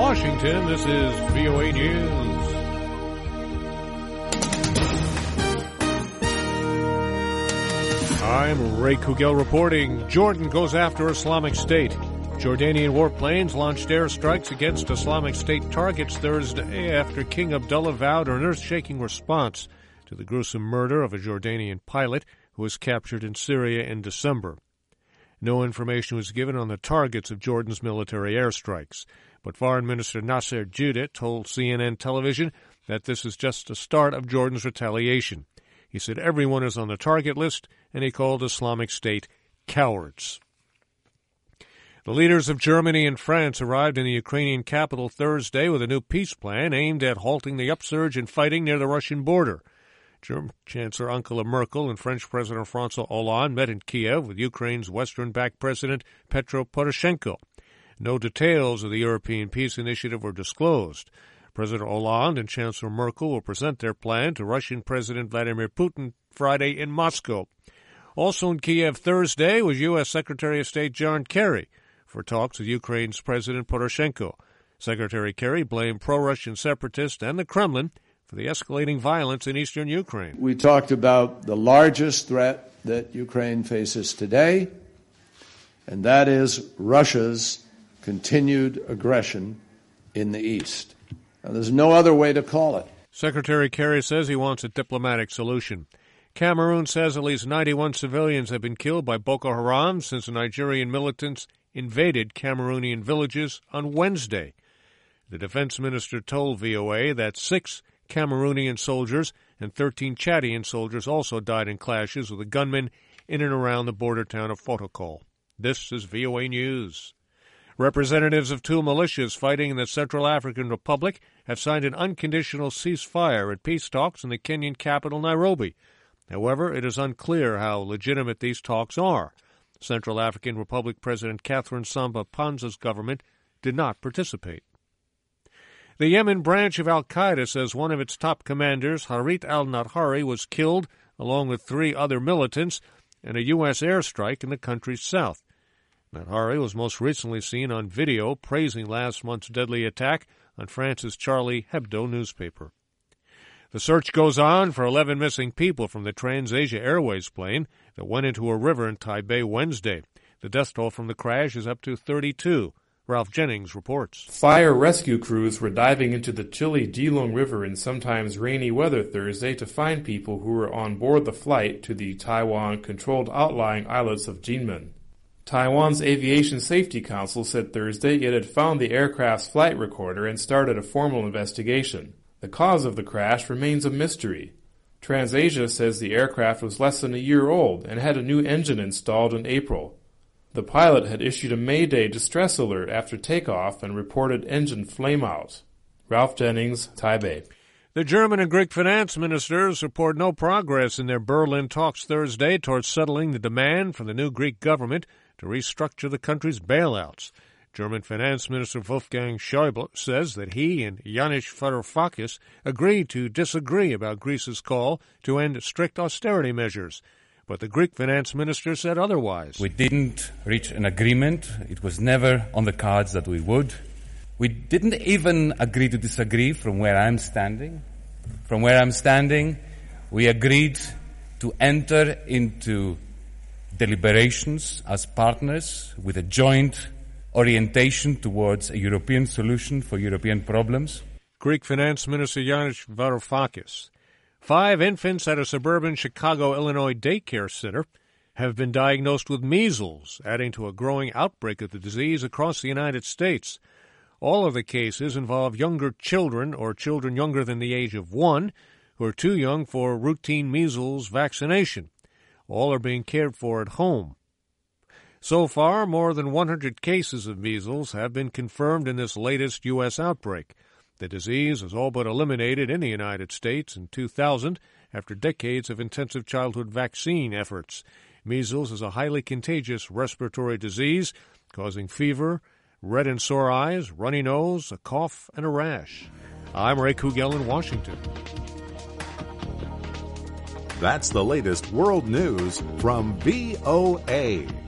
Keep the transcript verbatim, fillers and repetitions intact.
Washington, this is V O A News. I'm Ray Kugel reporting. Jordan goes after Islamic State. Jordanian warplanes launched airstrikes against Islamic State targets Thursday after King Abdullah vowed an earth-shaking response to the gruesome murder of a Jordanian pilot who was captured in Syria in December. No information was given on the targets of Jordan's military airstrikes, but Foreign Minister Nasser Judeh told C N N television that this is just the start of Jordan's retaliation. He said everyone is on the target list, and he called Islamic State cowards. The leaders of Germany and France arrived in the Ukrainian capital Thursday with a new peace plan aimed at halting the upsurge in fighting near the Russian border. German Chancellor Angela Merkel and French President François Hollande met in Kiev with Ukraine's Western-backed President Petro Poroshenko. No details of the European peace initiative were disclosed. President Hollande and Chancellor Merkel will present their plan to Russian President Vladimir Putin Friday in Moscow. Also in Kiev Thursday was U S Secretary of State John Kerry for talks with Ukraine's President Poroshenko. Secretary Kerry blamed pro-Russian separatists and the Kremlin for the escalating violence in eastern Ukraine. We talked about the largest threat that Ukraine faces today, and that is Russia's continued aggression in the east. Now, there's no other way to call it. Secretary Kerry says he wants a diplomatic solution. Cameroon says at least ninety-one civilians have been killed by Boko Haram since the Nigerian militants invaded Cameroonian villages on Wednesday. The defense minister told V O A that six Cameroonian soldiers and thirteen Chadian soldiers also died in clashes with the gunmen in and around the border town of Fotokol. This is V O A News. Representatives of two militias fighting in the Central African Republic have signed an unconditional ceasefire at peace talks in the Kenyan capital, Nairobi. However, it is unclear how legitimate these talks are. Central African Republic President Catherine Samba Panza's government did not participate. The Yemen branch of al-Qaeda says one of its top commanders, Harith al-Nadhari, was killed along with three other militants in a U S airstrike in the country's south. Nadhari was most recently seen on video praising last month's deadly attack on France's Charlie Hebdo newspaper. The search goes on for eleven missing people from the TransAsia Airways plane that went into a river in Taipei Wednesday. The death toll from the crash is up to thirty-two. Ralph Jennings reports. Fire rescue crews were diving into the chilly Dilong River in sometimes rainy weather Thursday to find people who were on board the flight to the Taiwan-controlled outlying islets of Jinmen. Taiwan's Aviation Safety Council said Thursday it had found the aircraft's flight recorder and started a formal investigation. The cause of the crash remains a mystery. TransAsia says the aircraft was less than a year old and had a new engine installed in April. The pilot had issued a Mayday distress alert after takeoff and reported engine flameout. Ralph Jennings, Taipei. The German and Greek finance ministers report no progress in their Berlin talks Thursday towards settling the demand from the new Greek government to restructure the country's bailouts. German Finance Minister Wolfgang Schäuble says that he and Yanis Varoufakis agreed to disagree about Greece's call to end strict austerity measures. But the Greek finance minister said otherwise. We didn't reach an agreement. It was never on the cards that we would. We didn't even agree to disagree from where I'm standing. From where I'm standing, we agreed to enter into deliberations as partners with a joint orientation towards a European solution for European problems. Greek Finance Minister Yanis Varoufakis. Five infants at a suburban Chicago, Illinois daycare center have been diagnosed with measles, adding to a growing outbreak of the disease across the United States. All of the cases involve younger children or children younger than the age of one who are too young for routine measles vaccination. All are being cared for at home. So far, more than one hundred cases of measles have been confirmed in this latest U S outbreak. The disease was all but eliminated in the United States in two thousand after decades of intensive childhood vaccine efforts. Measles is a highly contagious respiratory disease causing fever, red and sore eyes, runny nose, a cough, and a rash. I'm Ray Kugel in Washington. That's the latest world news from V O A.